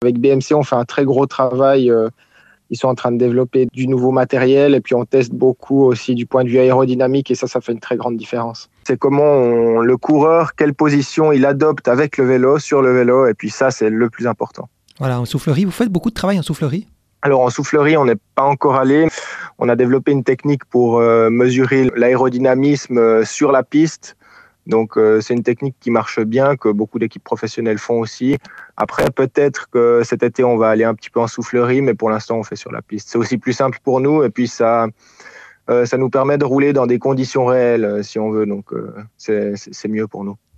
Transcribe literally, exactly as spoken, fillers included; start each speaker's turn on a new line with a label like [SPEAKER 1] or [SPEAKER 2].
[SPEAKER 1] Avec B M C, on fait un très gros travail. euh, Ils sont en train de développer du nouveau matériel et puis on teste beaucoup aussi du point de vue aérodynamique et ça, ça fait une très grande différence. C'est comment on- le coureur, quelle position il adopte avec le vélo, sur le vélo, et puis ça, c'est le plus important.
[SPEAKER 2] Voilà, en soufflerie, vous faites beaucoup de travail en soufflerie?
[SPEAKER 1] Alors en soufflerie, on n'est pas encore allé. On a développé une technique pour euh, mesurer l'aérodynamisme euh, sur la piste. Donc euh, c'est une technique qui marche bien, que beaucoup d'équipes professionnelles font aussi. Après, peut-être que cet été, on va aller un petit peu en soufflerie, mais pour l'instant, on fait sur la piste. C'est aussi plus simple pour nous et puis ça, euh, ça nous permet de rouler dans des conditions réelles, euh, si on veut. Donc euh, c'est, c'est c'est mieux pour nous.